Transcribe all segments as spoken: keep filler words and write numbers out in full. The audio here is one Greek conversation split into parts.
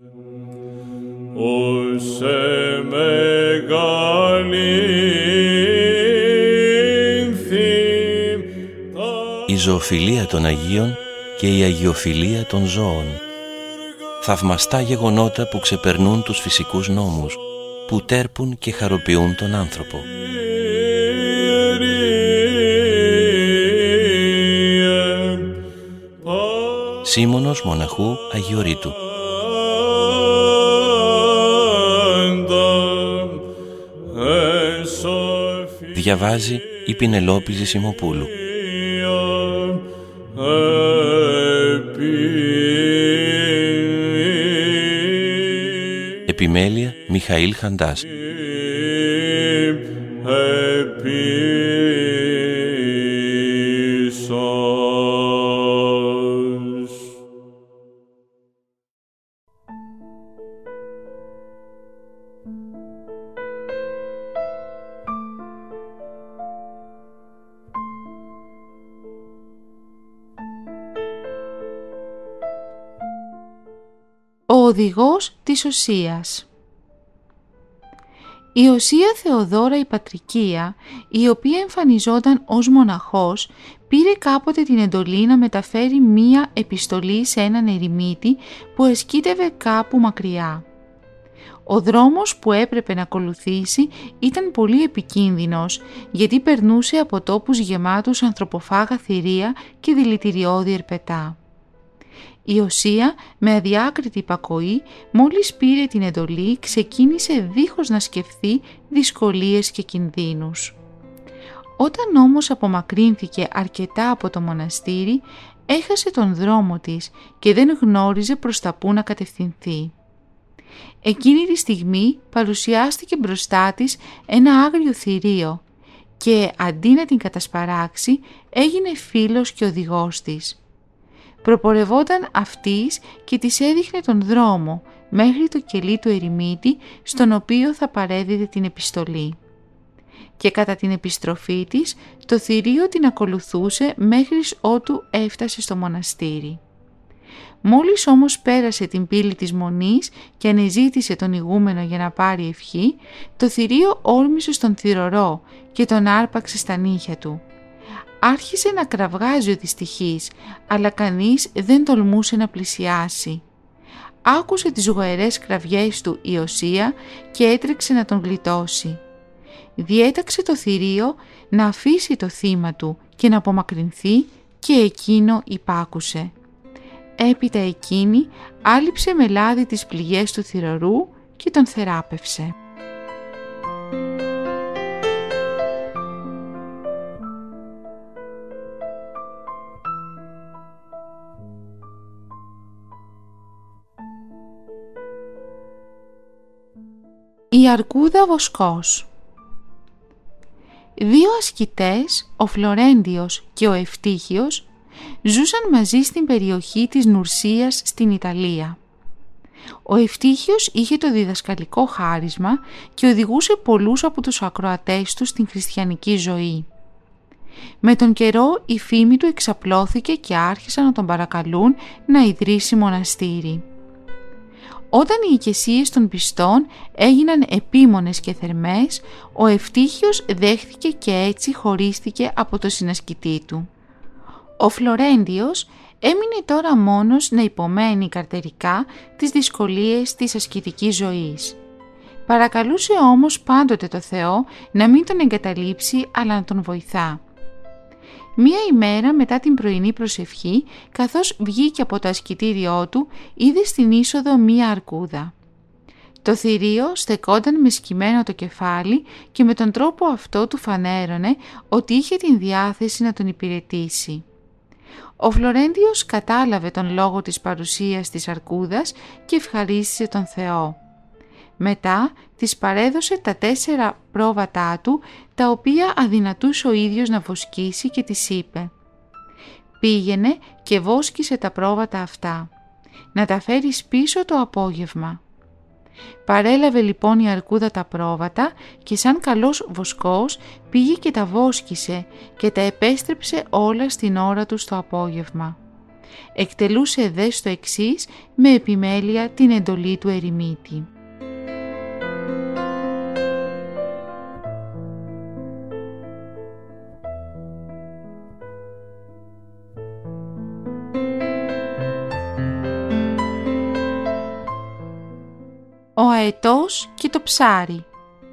Όσε μεγαλύνθη. Η ζωοφιλία των Αγίων και η αγιοφιλία των ζώων. Θαυμαστά γεγονότα που ξεπερνούν τους φυσικούς νόμους, που τέρπουν και χαροποιούν τον άνθρωπο. Σίμωνος Μοναχού Αγιορείτου. Διαβάζει η Πινελόπη Ζησιμοπούλου. Επιμέλεια Μιχαήλ Χαντάς. Ο οδηγός της Οσίας. Η Οσία Θεοδόρα η Πατρικία, η οποία εμφανιζόταν ως μοναχός, πήρε κάποτε την εντολή να μεταφέρει μία επιστολή σε έναν ερημίτη που εσκήτευε κάπου μακριά. Ο δρόμος που έπρεπε να ακολουθήσει ήταν πολύ επικίνδυνος, γιατί περνούσε από τόπους γεμάτους ανθρωποφάγα θηρία και δηλητηριώδη ερπετά. Η Οσία, με αδιάκριτη υπακοή, μόλις πήρε την εντολή, ξεκίνησε δίχως να σκεφτεί δυσκολίες και κινδύνους. Όταν όμως απομακρύνθηκε αρκετά από το μοναστήρι, έχασε τον δρόμο της και δεν γνώριζε προς τα πού να κατευθυνθεί. Εκείνη τη στιγμή παρουσιάστηκε μπροστά της ένα άγριο θηρίο και αντί να την κατασπαράξει, έγινε φίλος και οδηγός της. Προπορευόταν αυτής και της έδειχνε τον δρόμο μέχρι το κελί του ερημίτη, στον οποίο θα παρέδιδε την επιστολή. Και κατά την επιστροφή της, το θηρίο την ακολουθούσε μέχρι ότου έφτασε στο μοναστήρι. Μόλις όμως πέρασε την πύλη της Μονής και ανεζήτησε τον ηγούμενο για να πάρει ευχή, το θηρίο όρμησε στον θυρωρό και τον άρπαξε στα νύχια του. Άρχισε να κραυγάζει ο δυστυχής, αλλά κανείς δεν τολμούσε να πλησιάσει. Άκουσε τις γοερές κραυγές του η Οσία και έτρεξε να τον γλιτώσει. Διέταξε το θηρίο να αφήσει το θύμα του και να απομακρυνθεί και εκείνο υπάκουσε. Έπειτα εκείνη άλυψε με λάδι τις πληγές του θυρωρού και τον θεράπευσε. Η αρκούδα Βοσκός. Δύο ασκητές, ο Φλωρέντιος και ο Ευτύχιος, ζούσαν μαζί στην περιοχή της Νουρσίας στην Ιταλία. Ο Ευτύχιος είχε το διδασκαλικό χάρισμα και οδηγούσε πολλούς από τους ακροατές του στην χριστιανική ζωή. Με τον καιρό η φήμη του εξαπλώθηκε και άρχισαν να τον παρακαλούν να ιδρύσει μοναστήρι. Όταν οι οικεσίες των πιστών έγιναν επίμονες και θερμές, ο Ευτύχιος δέχθηκε και έτσι χωρίστηκε από το συνασκητή του. Ο Φλωρέντιος έμεινε τώρα μόνος να υπομένει καρτερικά τις δυσκολίες της ασκητικής ζωής. Παρακαλούσε όμως πάντοτε το Θεό να μην τον εγκαταλείψει, αλλά να τον βοηθά. Μία ημέρα μετά την πρωινή προσευχή, καθώς βγήκε από το ασκητήριό του, είδε στην είσοδο μία αρκούδα. Το θηρίο στεκόταν με σκυμμένο το κεφάλι και με τον τρόπο αυτό του φανέρωνε ότι είχε την διάθεση να τον υπηρετήσει. Ο Φλωρέντιος κατάλαβε τον λόγο της παρουσίας της αρκούδας και ευχαρίστησε τον Θεό. Μετά της παρέδωσε τα τέσσερα πρόβατά του, τα οποία αδυνατούσε ο ίδιος να βοσκήσει, και της είπε: «Πήγαινε και βόσκησε τα πρόβατα αυτά, να τα φέρεις πίσω το απόγευμα». Παρέλαβε λοιπόν η αρκούδα τα πρόβατα και σαν καλός βοσκός πήγε και τα βόσκησε και τα επέστρεψε όλα στην ώρα του το απόγευμα. εκτελούσε δε στο εξής με επιμέλεια την εντολή του ερημίτη. Ο αετός και το ψάρι.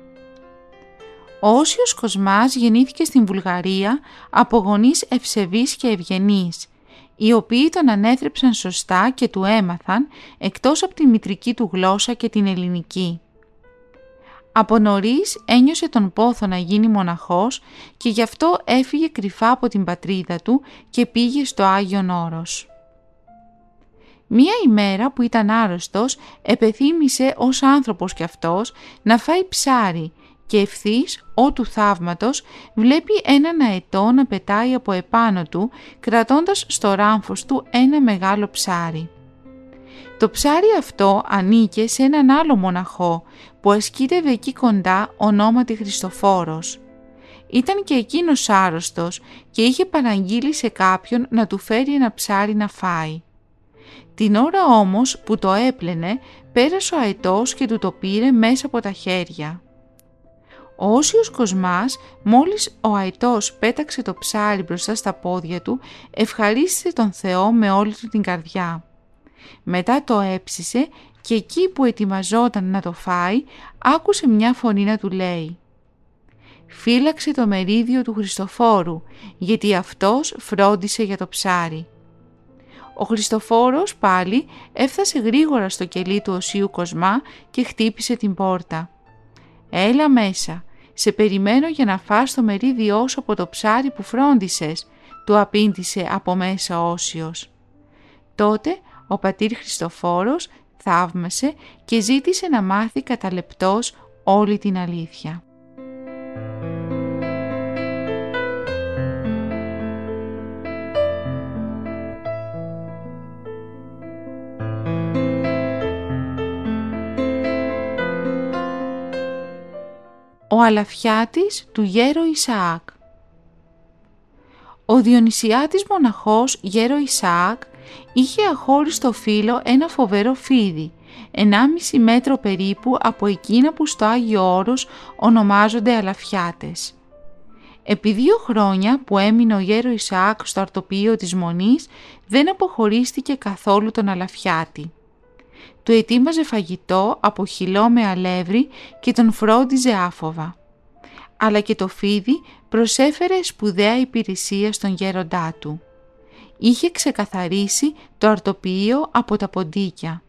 Ο Όσιος Κοσμάς γεννήθηκε στην Βουλγαρία από γονείς ευσεβείς και ευγενείς, οι οποίοι τον ανέθρεψαν σωστά και του έμαθαν εκτός από τη μητρική του γλώσσα και την ελληνική. Από νωρίς ένιωσε τον πόθο να γίνει μοναχός και γι' αυτό έφυγε κρυφά από την πατρίδα του και πήγε στο Άγιον Όρος. Μία ημέρα που ήταν άρρωστος, επεθύμησε ως άνθρωπος κι αυτός να φάει ψάρι και ευθύς, ό του θαύματος, βλέπει έναν αετό να πετάει από επάνω του, κρατώντας στο ράμφος του ένα μεγάλο ψάρι. Το ψάρι αυτό ανήκε σε έναν άλλο μοναχό που ασκήτευε εκεί κοντά, ονόματι Χριστοφόρος. Ήταν και εκείνος άρρωστος και είχε παραγγείλει σε κάποιον να του φέρει ένα ψάρι να φάει. Την ώρα όμως που το έπλαινε, πέρασε ο αετός και του το πήρε μέσα από τα χέρια. Ο Όσιος Κοσμάς, μόλις ο αετός πέταξε το ψάρι μπροστά στα πόδια του, ευχαρίστησε τον Θεό με όλη του την καρδιά. Μετά το έψισε και εκεί που ετοιμαζόταν να το φάει, άκουσε μια φωνή να του λέει: «Φύλαξε το μερίδιο του Χριστοφόρου, γιατί αυτός φρόντισε για το ψάρι». Ο Χριστοφόρος πάλι έφτασε γρήγορα στο κελί του Οσίου Κοσμά και χτύπησε την πόρτα. «Έλα μέσα, σε περιμένω για να φας το μερίδιό σου από το ψάρι που φρόντισες», του απήντησε από μέσα ο Όσιος. Τότε ο πατήρ Χριστοφόρος θαύμασε και ζήτησε να μάθει κατά λεπτός όλη την αλήθεια. Ο αλαφιάτης του γέρο Ισαάκ. Ο Διονυσιάτης μοναχός γέρο Ισαάκ είχε αχώριστο φύλλο ένα φοβερό φίδι, ενάμιση μέτρο περίπου από εκείνα που στο Άγιο Όρος ονομάζονται αλαφιάτες. Επί δύο χρόνια που έμεινε ο γέρο Ισαάκ στο αρτοποιείο της Μονής, δεν αποχωρίστηκε καθόλου τον αλαφιάτη. Του ετοίμαζε φαγητό από χυλό με αλεύρι και τον φρόντιζε άφοβα. Αλλά και το φίδι προσέφερε σπουδαία υπηρεσία στον γέροντά του. Είχε ξεκαθαρίσει το αρτοποιείο από τα ποντίκια.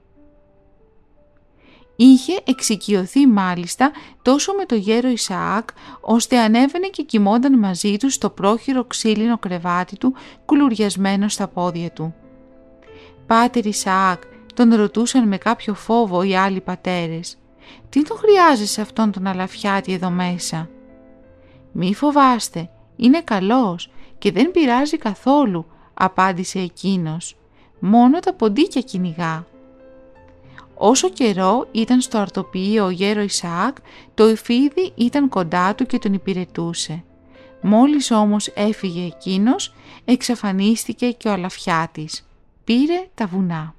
Είχε εξοικειωθεί μάλιστα τόσο με το γέρο Ισαάκ, ώστε ανέβαινε και κοιμόταν μαζί του στο πρόχειρο ξύλινο κρεβάτι του, κουλουριασμένο στα πόδια του. «Πάτερ Ισαάκ», τον ρωτούσαν με κάποιο φόβο οι άλλοι πατέρες, «τι τον χρειάζεσαι αυτόν τον αλαφιάτη εδώ μέσα?» «Μη φοβάστε, είναι καλός και δεν πειράζει καθόλου», απάντησε εκείνος, «μόνο τα ποντίκια κυνηγά». Όσο καιρό ήταν στο αρτοποιείο ο γέρο Ισαάκ, το φίδι ήταν κοντά του και τον υπηρετούσε. Μόλις όμως έφυγε εκείνος, εξαφανίστηκε και ο αλαφιάτης. Πήρε τα βουνά.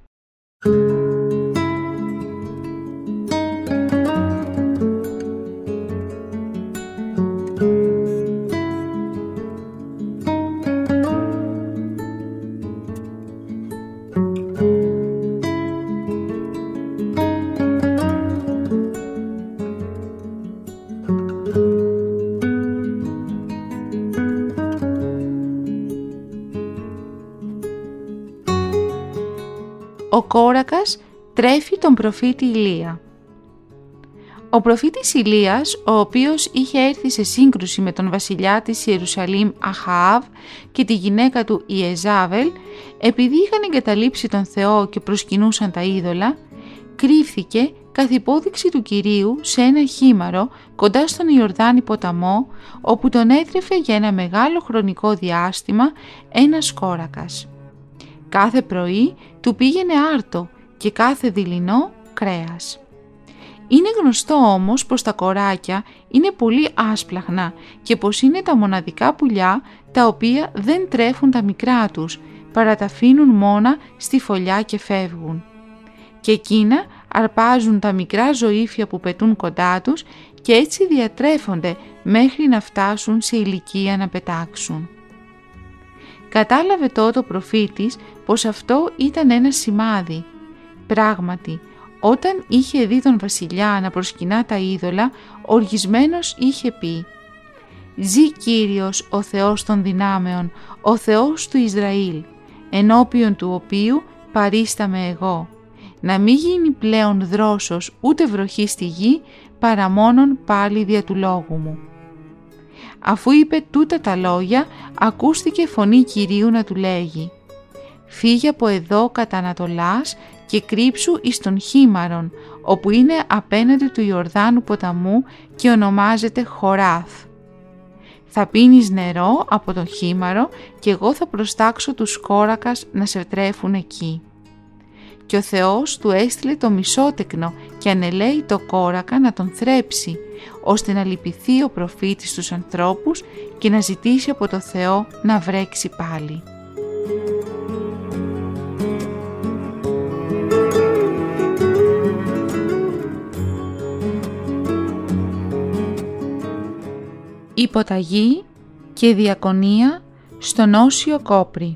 Ο Κόρακας τρέφει τον προφήτη Ηλία. Ο προφήτης Ηλίας, ο οποίος είχε έρθει σε σύγκρουση με τον βασιλιά της Ιερουσαλήμ Αχαάβ και τη γυναίκα του Ιεζάβελ, επειδή είχαν εγκαταλείψει τον Θεό και προσκυνούσαν τα είδωλα, κρύφθηκε καθ' υπόδειξη του Κυρίου σε ένα χήμαρο κοντά στον Ιορδάνη ποταμό, όπου τον έτρεφε για ένα μεγάλο χρονικό διάστημα ένας κόρακας. Κάθε πρωί του πήγαινε άρτο και κάθε δειλινό κρέας. Είναι γνωστό όμως πως τα κοράκια είναι πολύ άσπλαχνα και πως είναι τα μοναδικά πουλιά τα οποία δεν τρέφουν τα μικρά τους, παρά τα αφήνουν μόνα στη φωλιά και φεύγουν. Και εκείνα αρπάζουν τα μικρά ζωήφια που πετούν κοντά τους και έτσι διατρέφονται μέχρι να φτάσουν σε ηλικία να πετάξουν. Κατάλαβε τότε ο προφήτης πως αυτό ήταν ένα σημάδι. Πράγματι, όταν είχε δει τον βασιλιά να προσκυνά τα είδωλα, οργισμένος είχε πει «Ζη Κύριος ο Θεός των δυνάμεων, ο Θεός του Ισραήλ, ενώπιον του οποίου παρίσταμαι εγώ, να μην γίνει πλέον δρόσος ούτε βροχή στη γη, παρά μόνον πάλι δια του λόγου μου». Αφού είπε τούτα τα λόγια, ακούστηκε φωνή Κυρίου να του λέγει «Φύγε από εδώ κατά Ανατολάς και κρύψου εις τον Χίμαρον, όπου είναι απέναντι του Ιορδάνου ποταμού και ονομάζεται Χοράθ. Θα πίνεις νερό από τον Χίμαρο και εγώ θα προστάξω τους κόρακας να σε τρέφουν εκεί». Και ο Θεός του έστειλε το μισότεκνο και ανελέει το κόρακα να τον θρέψει, ώστε να λυπηθεί ο προφήτης στους ανθρώπους και να ζητήσει από το Θεό να βρέξει πάλι. Υποταγή και διακονία στον Όσιο Κόπρη.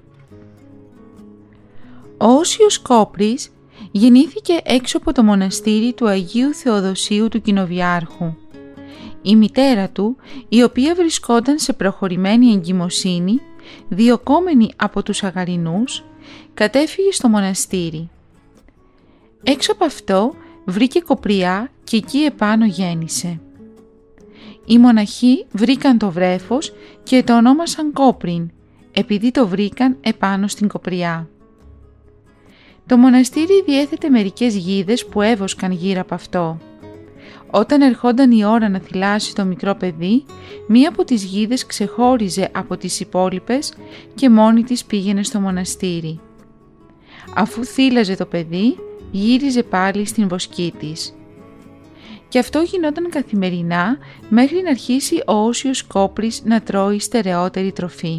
Ο Όσιος Κόπρης γεννήθηκε έξω από το μοναστήρι του Αγίου Θεοδοσίου του Κοινοβιάρχου. Η μητέρα του, η οποία βρισκόταν σε προχωρημένη εγκυμοσύνη, διωκόμενη από τους Αγαρινούς, κατέφυγε στο μοναστήρι. Έξω από αυτό βρήκε κοπριά και εκεί επάνω γέννησε. Οι μοναχοί βρήκαν το βρέφος και το ονόμασαν Κόπριν, επειδή το βρήκαν επάνω στην κοπριά. Το μοναστήρι διέθετε μερικές γίδες που έβοσκαν γύρω από αυτό. Όταν ερχόταν η ώρα να θυλάσει το μικρό παιδί, μία από τις γίδες ξεχώριζε από τις υπόλοιπες και μόνη της πήγαινε στο μοναστήρι. Αφού θύλαζε το παιδί, γύριζε πάλι στην βοσκή της. Και αυτό γινόταν καθημερινά μέχρι να αρχίσει ο Όσιος Κόπρης να τρώει στερεότερη τροφή.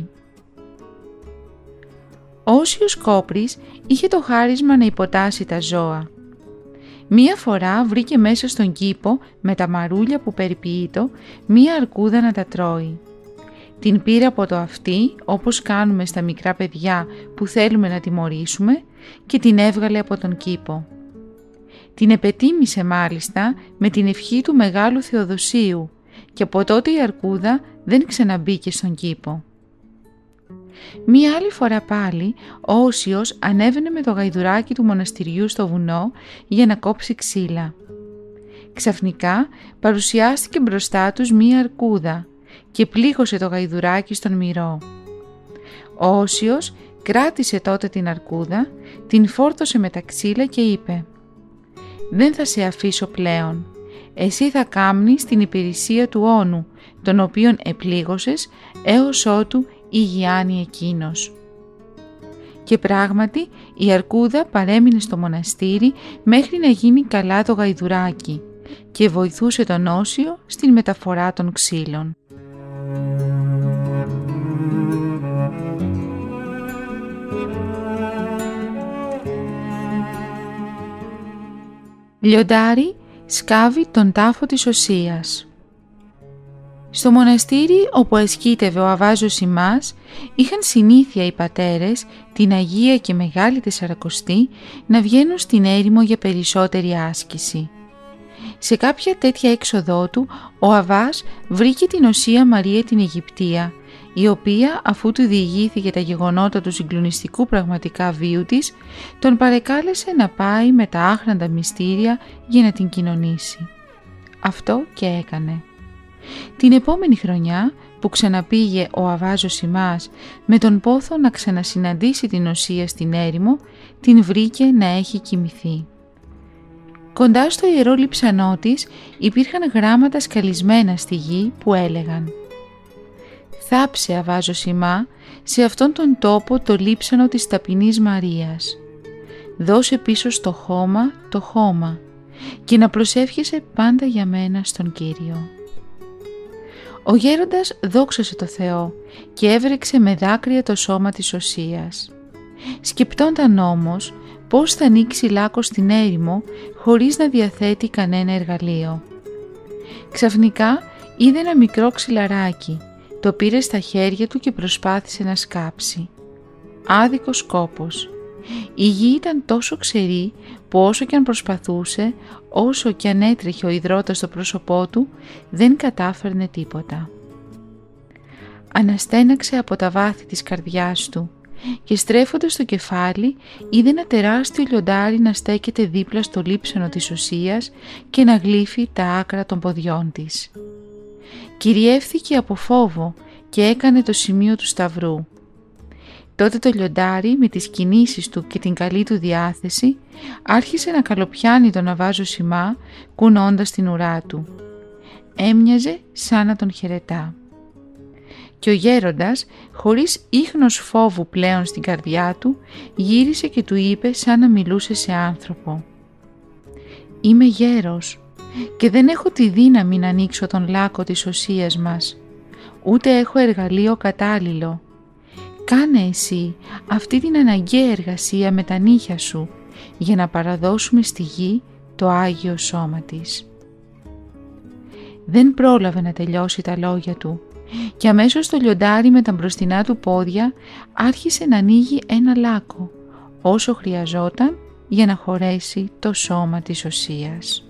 Ο Όσιος Κόπρης είχε το χάρισμα να υποτάσσει τα ζώα. Μία φορά βρήκε μέσα στον κήπο με τα μαρούλια που περιποιείτο μία αρκούδα να τα τρώει. Την πήρε από το αυτί, όπως κάνουμε στα μικρά παιδιά που θέλουμε να τιμωρήσουμε, και την έβγαλε από τον κήπο. Την επετίμησε μάλιστα με την ευχή του Μεγάλου Θεοδοσίου και από τότε η αρκούδα δεν ξαναμπήκε στον κήπο. Μία άλλη φορά πάλι ο Όσιος ανέβαινε με το γαϊδουράκι του μοναστηριού στο βουνό για να κόψει ξύλα. Ξαφνικά παρουσιάστηκε μπροστά τους μία αρκούδα και πλήγωσε το γαϊδουράκι στον μυρό. Ο Όσιος κράτησε τότε την αρκούδα, την φόρτωσε με τα ξύλα και είπε «Δεν θα σε αφήσω πλέον. Εσύ θα κάμνεις την υπηρεσία του όνου, τον οποίον επλήγωσες έως ότου ηγιάνει εκείνος». Και πράγματι η αρκούδα παρέμεινε στο μοναστήρι μέχρι να γίνει καλά το γαϊδουράκι και βοηθούσε τον Όσιο στην μεταφορά των ξύλων. Λιοντάρι σκάβει τον τάφο της Οσίας. Στο μοναστήρι όπου ασκήτευε ο Αββάς Ζωσιμάς είχαν συνήθεια οι πατέρες την Αγία και Μεγάλη Τεσσαρακοστή να βγαίνουν στην έρημο για περισσότερη άσκηση. Σε κάποια τέτοια έξοδό του ο Αββάς βρήκε την Οσία Μαρία την Αιγυπτία, η οποία αφού του διηγήθηκε τα γεγονότα του συγκλονιστικού πραγματικά βίου της, τον παρεκάλεσε να πάει με τα άχραντα μυστήρια για να την κοινωνήσει. Αυτό και έκανε. Την επόμενη χρονιά που ξαναπήγε ο Αββάς Ζωσιμάς με τον πόθο να ξανασυναντήσει την Οσία στην έρημο, την βρήκε να έχει κοιμηθεί. Κοντά στο ιερό λειψανό της υπήρχαν γράμματα σκαλισμένα στη γη που έλεγαν «Θάψε, Αββά Ζωσιμά, σε αυτόν τον τόπο το λείψανο της ταπεινής Μαρίας. Δώσε πίσω στο χώμα το χώμα και να προσεύχεσαι πάντα για μένα στον Κύριο». Ο γέροντας δόξασε το Θεό και έβρεξε με δάκρυα το σώμα της Οσίας. Σκεπτόνταν όμως πώς θα ανοίξει λάκκο στην έρημο χωρίς να διαθέτει κανένα εργαλείο. Ξαφνικά είδε ένα μικρό ξυλαράκι, το πήρε στα χέρια του και προσπάθησε να σκάψει. Άδικος κόπος. Η γη ήταν τόσο ξερή που όσο και αν προσπαθούσε, όσο και αν έτρεχε ο υδρότας στο πρόσωπό του, δεν κατάφερνε τίποτα. Αναστέναξε από τα βάθη της καρδιάς του και στρέφοντας το κεφάλι είδε ένα τεράστιο λιοντάρι να στέκεται δίπλα στο λείψανο της οσείας και να γλύφει τα άκρα των ποδιών της. Κυριεύθηκε από φόβο και έκανε το σημείο του σταυρού. Τότε το λιοντάρι με τις κινήσεις του και την καλή του διάθεση άρχισε να καλοπιάνει τον Αβάζο Σιμά κουνώντας την ουρά του. Έμοιαζε σαν να τον χαιρετά. Και ο γέροντας, χωρίς ίχνος φόβου πλέον στην καρδιά του, γύρισε και του είπε σαν να μιλούσε σε άνθρωπο. «Είμαι γέρος και δεν έχω τη δύναμη να ανοίξω τον λάκκο της οσείας μας, ούτε έχω εργαλείο κατάλληλο. Κάνε εσύ αυτή την αναγκαία εργασία με τα νύχια σου για να παραδώσουμε στη γη το Άγιο Σώμα της». Δεν πρόλαβε να τελειώσει τα λόγια του και αμέσως το λιοντάρι με τα μπροστινά του πόδια άρχισε να ανοίγει ένα λάκκο όσο χρειαζόταν για να χωρέσει το σώμα της οσείας.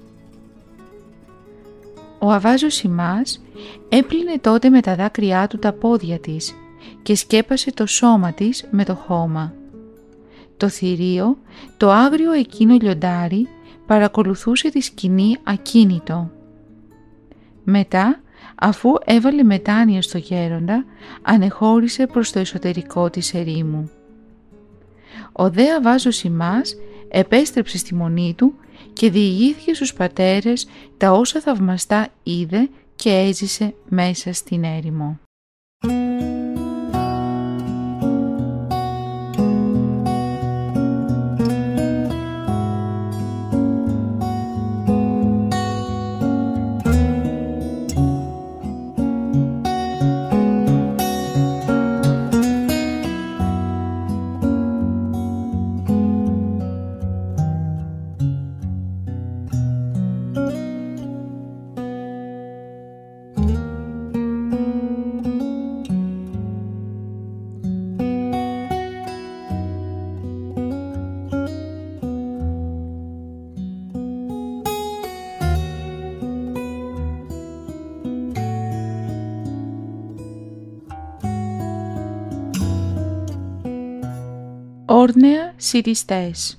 Ο Αβάζος Σιμάς έπλυνε τότε με τα δάκρυά του τα πόδια της και σκέπασε το σώμα της με το χώμα. Το θηρίο, το άγριο εκείνο λιοντάρι, παρακολουθούσε τη σκηνή ακίνητο. Μετά, αφού έβαλε μετάνοια στο γέροντα, ανεχώρησε προς το εσωτερικό της ερήμου. Ο δε Αβάζος Σιμάς επέστρεψε στη μονή του και διηγήθηκε στους πατέρες τα όσα θαυμαστά είδε και έζησε μέσα στην έρημο. Όρνεα σιριστές.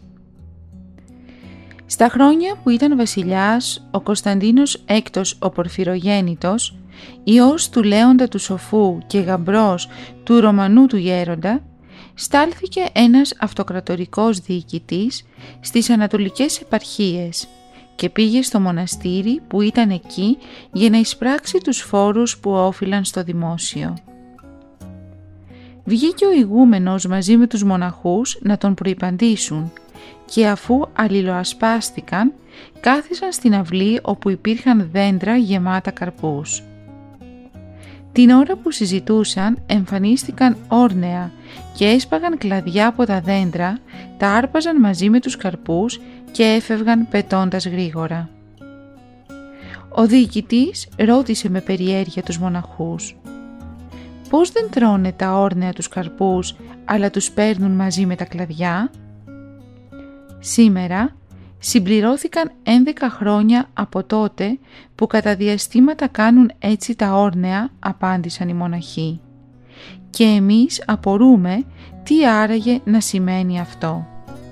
Στα χρόνια που ήταν βασιλιάς ο Κωνσταντίνος Έκτος ο Πορφυρογέννητος, ιός του Λέοντα του Σοφού και γαμπρός του Ρωμανού του Γέροντα, στάλθηκε ένας αυτοκρατορικός διοικητής στις ανατολικές επαρχίες και πήγε στο μοναστήρι που ήταν εκεί για να εισπράξει τους φόρους που όφυλαν στο δημόσιο. Βγήκε ο ηγούμενος μαζί με τους μοναχούς να τον προϋπαντήσουν και αφού αλληλοασπάστηκαν κάθισαν στην αυλή όπου υπήρχαν δέντρα γεμάτα καρπούς. Την ώρα που συζητούσαν εμφανίστηκαν όρνεα και έσπαγαν κλαδιά από τα δέντρα, τα άρπαζαν μαζί με τους καρπούς και έφευγαν πετώντας γρήγορα. Ο διοικητής ρώτησε με περιέργεια τους μοναχούς: «Πώς δεν τρώνε τα όρνεα τους καρπούς, αλλά τους παίρνουν μαζί με τα κλαδιά?» Σήμερα συμπληρώθηκαν έντεκα χρόνια από τότε που κατά διαστήματα κάνουν έτσι τα όρνεα, απάντησαν οι μοναχοί. Και εμείς απορούμε τι άραγε να σημαίνει αυτό.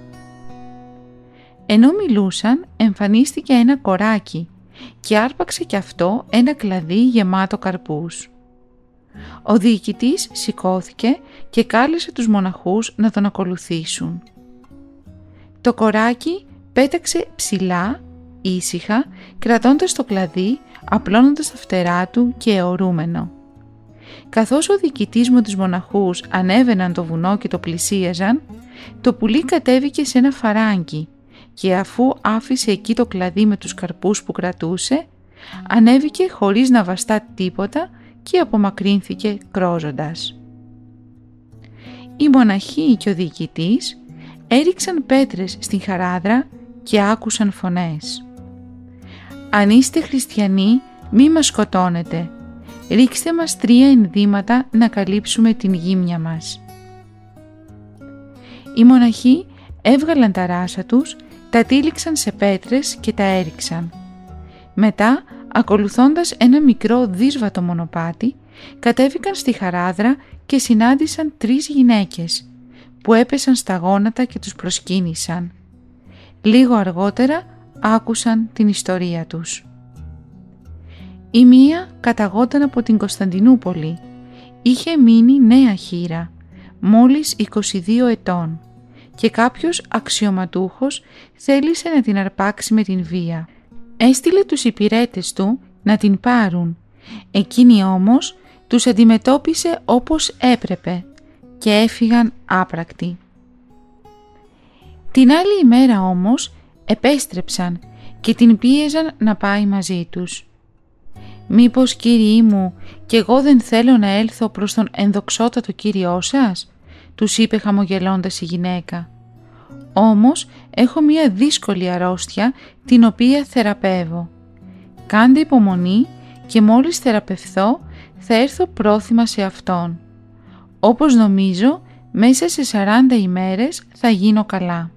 Ενώ μιλούσαν εμφανίστηκε ένα κοράκι και άρπαξε κι αυτό ένα κλαδί γεμάτο καρπούς. Ο διοικητής σηκώθηκε και κάλεσε τους μοναχούς να τον ακολουθήσουν. Το κοράκι πέταξε ψηλά, ήσυχα, κρατώντας το κλαδί, απλώνοντας τα φτερά του και αιωρούμενο. Καθώς ο διοικητής με τους μοναχούς ανέβαιναν το βουνό και το πλησίαζαν, το πουλί κατέβηκε σε ένα φαράγγι και αφού άφησε εκεί το κλαδί με τους καρπούς που κρατούσε, ανέβηκε χωρίς να βαστά τίποτα και απομακρύνθηκε κρόζοντας. οι μοναχοί και ο διοικητής έριξαν πέτρες στην χαράδρα και άκουσαν φωνές. «Αν είστε χριστιανοί, μη μας σκοτώνετε. Ρίξτε μας τρία ενδύματα να καλύψουμε την γύμνια μας». Οι μοναχοί έβγαλαν τα ράσα τους, τα τύλιξαν σε πέτρες και τα έριξαν. Μετά, ακολουθώντας ένα μικρό δύσβατο μονοπάτι, κατέβηκαν στη χαράδρα και συνάντησαν τρεις γυναίκες που έπεσαν στα γόνατα και τους προσκύνησαν. Λίγο αργότερα άκουσαν την ιστορία τους. Η μία καταγόταν από την Κωνσταντινούπολη. Είχε μείνει νέα χήρα, μόλις είκοσι δύο ετών, και κάποιος αξιωματούχος θέλησε να την αρπάξει με την βία. Έστειλε τους υπηρέτες του να την πάρουν. Εκείνη όμως τους αντιμετώπισε όπως έπρεπε και έφυγαν άπρακτοι. Την άλλη ημέρα όμως επέστρεψαν και την πίεζαν να πάει μαζί τους. «Μήπως, κύριοι μου, κι εγώ δεν θέλω να έλθω προς τον ενδοξότατο κύριό σας?» τους είπε χαμογελώντας η γυναίκα. «Όμως έχω μία δύσκολη αρρώστια την οποία θεραπεύω. Κάντε υπομονή και μόλις θεραπευθώ θα έρθω πρόθυμα σε αυτόν. Όπως νομίζω μέσα σε σαράντα ημέρες θα γίνω καλά».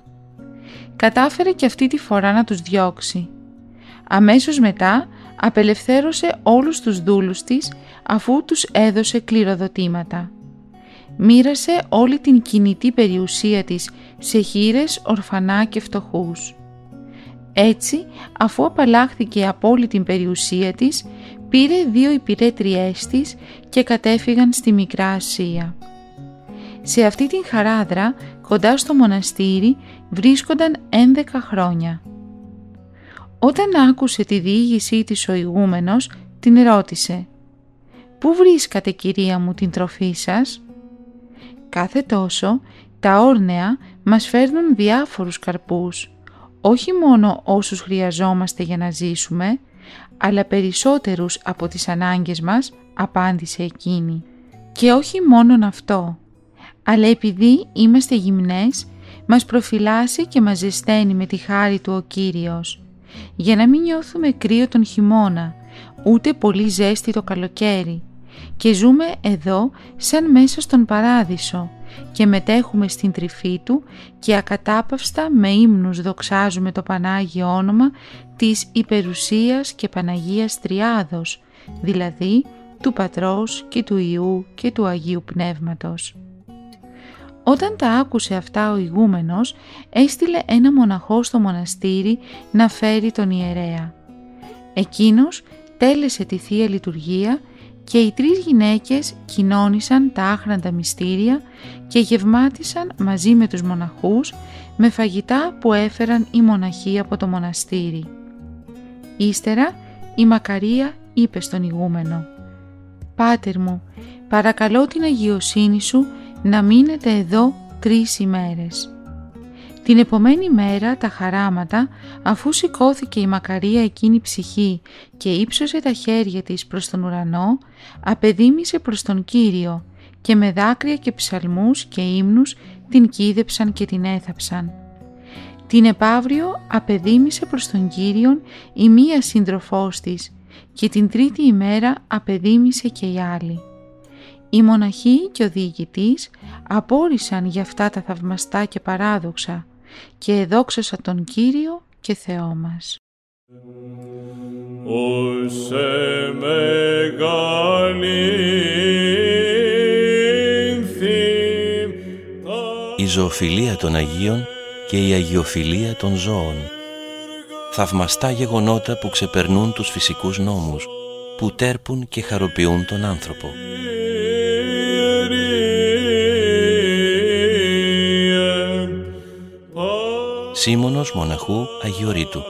Κατάφερε και αυτή τη φορά να τους διώξει. Αμέσως μετά απελευθέρωσε όλους τους δούλους της αφού τους έδωσε κληροδοτήματα. Μοίρασε όλη την κινητή περιουσία της σε χήρες, ορφανά και φτωχούς. Έτσι, αφού απαλλάχθηκε από όλη την περιουσία της, πήρε δύο υπηρέτριές της και κατέφυγαν στη Μικρά Ασία. Σε αυτή την χαράδρα, κοντά στο μοναστήρι, βρίσκονταν έντεκα χρόνια. Όταν άκουσε τη διήγησή της ο ηγούμενος, την ρώτησε «Πού βρίσκατε, κυρία μου, την τροφή σας?» «Κάθε τόσο τα όρνεα μας φέρνουν διάφορους καρπούς, όχι μόνο όσους χρειαζόμαστε για να ζήσουμε, αλλά περισσότερους από τις ανάγκες μας», απάντησε εκείνη. «Και όχι μόνον αυτό, αλλά επειδή είμαστε γυμνές, μας προφυλάσσει και μας ζεσταίνει με τη χάρη του ο Κύριος, για να μην νιώθουμε κρύο τον χειμώνα, ούτε πολύ ζέστη το καλοκαίρι, και ζούμε εδώ σαν μέσα στον παράδεισο και μετέχουμε στην τρυφή του και ακατάπαυστα με ύμνους δοξάζουμε το Πανάγιο όνομα της Υπερουσίας και Παναγίας Τριάδος, δηλαδή του Πατρός και του Υιού και του Αγίου Πνεύματος». Όταν τα άκουσε αυτά ο ηγούμενος, έστειλε ένα μοναχό στο μοναστήρι να φέρει τον ιερέα. Εκείνος τέλεσε τη Θεία Λειτουργία και οι τρεις γυναίκες κοινώνησαν τα άχραντα μυστήρια και γευμάτισαν μαζί με τους μοναχούς με φαγητά που έφεραν οι μοναχοί από το μοναστήρι. Ύστερα η Μακαρία είπε στον ηγούμενο «Πάτερ μου, παρακαλώ την αγιοσύνη σου να μείνετε εδώ τρεις ημέρες». Την επομένη μέρα τα χαράματα, αφού σηκώθηκε η Μακαρία εκείνη ψυχή και ύψωσε τα χέρια της προς τον ουρανό, απεδίμησε προς τον Κύριο και με δάκρυα και ψαλμούς και ύμνους την κοίδεψαν και την έθαψαν. Την επαύριο απεδίμησε προς τον Κύριον η μία σύντροφός της και την τρίτη ημέρα απεδίμησε και η άλλη. Οι μοναχοί και ο διοικητής απόρρισαν για αυτά τα θαυμαστά και παράδοξα και εδόξασαν τον Κύριο και Θεό μας. Όσε μεγαλύνθη. Η ζωοφιλία των Αγίων και η αγιοφιλία των ζώων. Θαυμαστά γεγονότα που ξεπερνούν τους φυσικούς νόμους, που τέρπουν και χαροποιούν τον άνθρωπο. Σίμωνος Μοναχού Αγιορείτου.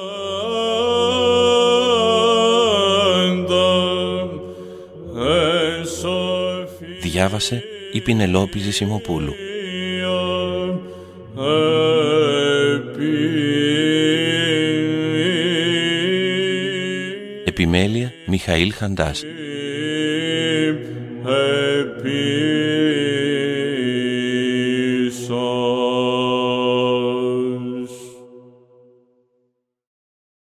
Διάβασε η Πινελόπη Ζησιμοπούλου. Επιμέλεια Μιχαήλ Χαντάς.